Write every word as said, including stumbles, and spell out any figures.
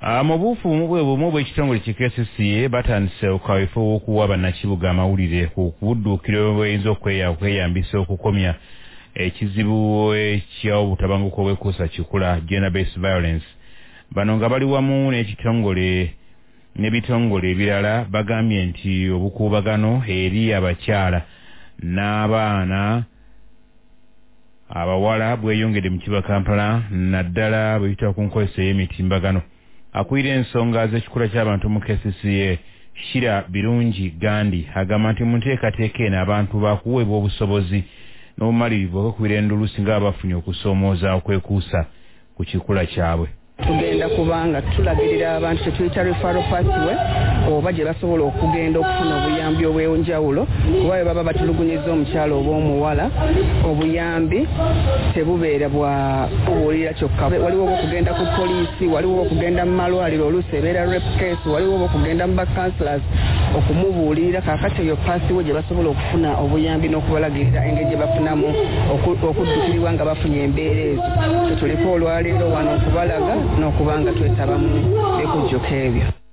mu buufuumu bwe bumu bw'ekitongole ki K C C A batandise okawefo okuwa bannakibuga amawulire ku kubudduukiro bw'eyinza okweyambisa okukomya ekizibu eky'obutabanguko bw'ekuusa kikula gender based violence. Bano nga bali wamu n'ekitongole n'ebitongole ebirala bagambye nti obukuubagano eri abakyala n'abaana abawala bweyongedde mu kibuga Kampala naddala bwe bita ku nkozesa y'emitimbagano. Akwira ensonga z'ekikula ky'abantu mu K C C A Shira Birungi Gandhi agamba nti mu nteekateeka eno abantu bakuweebwa obusobozi n'obumalirivu okukwira endulusi ng'abafunye okusoomooza okwekuusa ku kikula kyabwe. Tugenda kubanga tulagirira abantu tuyita referral pathway oba gye basobola okugenda okufuna obuyambi obw'enjawulo kuba bwe baba batulugunyizza omukyalo oba omuwala obuyambi tebubeera bwa kubuulira kyokka. Waliwo okugenda ku poliisi, waliwo okugenda mu malwaliro oluusi ebeera rape case, waliwo okugenda mu bacounselors okumubuulirira. Kaakati eyo pathway gye basobola okufuna obuyambi n'okubalagirira engeri gye bafunamu okuddukirirwa nga bafunye embeera ezo. Tuliko olwaleero wano okubalaga n'okubanga twetabamu ekujjuko ebyo.